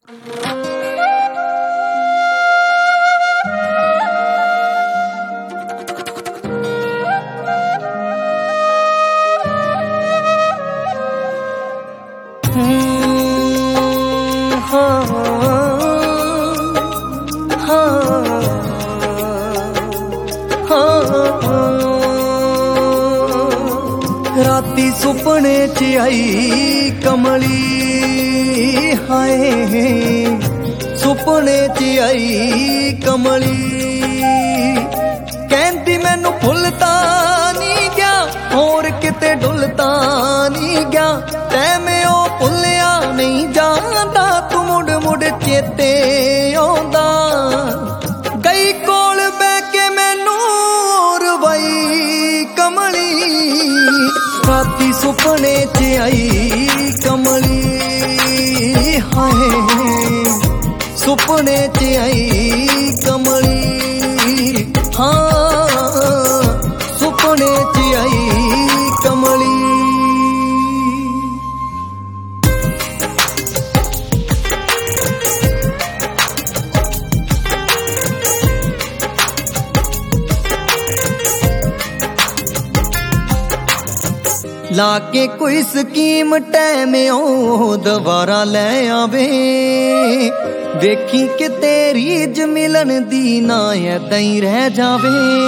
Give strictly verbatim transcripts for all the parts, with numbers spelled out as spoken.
राती सुपने च आई कमली हाय, सुपने च आई कमली कहती मैनू भुलता नहीं गया होर किते डुलता नहीं गया तै मैं ओ भुलिया नहीं जांदा तू मुड़ मुड़ चेते आउंदा गई कोल बह के मैनू रवाई कमली राती सुपने च आई कमली हाय, सुपने च आई कमली हाँ, सुपने च आई कमली। लाके कोई स्कीम टैम ओ दोबारा ले आवे देखी कि तेरी ज मिलन दी ना ऐदां ही रह जावे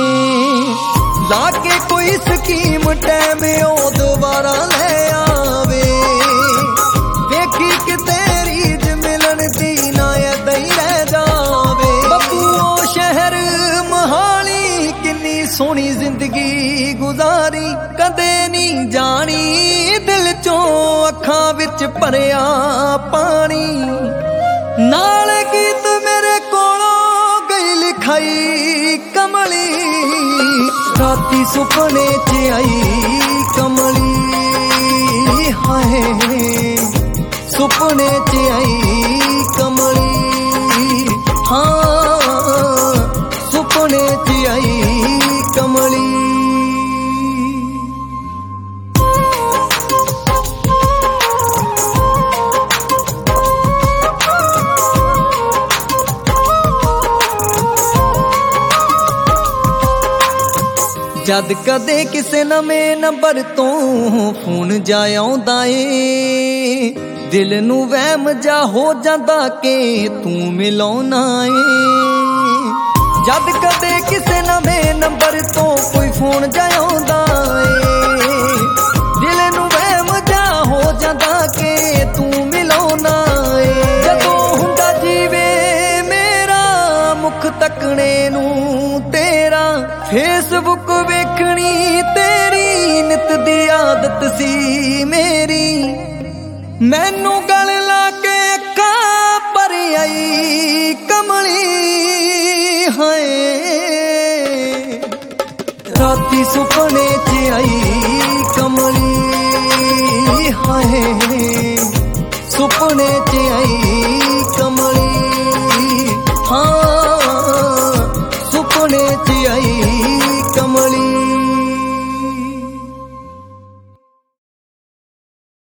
लाके कोई स्कीम टैम ओ दोबारा ले आवे देखी कि तेरी ज मिलन दी ना ऐदां ही रह जावे बबूओ शहर मोहाली किन्नी सोहनी जिंदगी गुजारी कदे नहीं जानी दिल चों अखां विच भरिया पानी नाल गीत मेरे कोलों गई लिखाई कमली राती सुपने च आई कमली हाय, सुपने च आई कमली हाँ, सुपने च आई कमली। जद कदे किसे नवें नंबर तो फोन जा आउंदा ए दिल नू वहम जा हो जांदा के तू मिलाउना ए जद कदे किसे नवें नंबर तो कोई फोन जा आउंदा ए दिल नू वहम जा हो जांदा के तू मिलाउना ए जदों हुंदा जीवे मेरा मुख तकने नू तेरा फेसबुक वेखनी तेरी नित दी आदत सी मेरी मैनू गल ला के अक्खां भर आई कमली हाय राती सुपने च आई कमली हाय।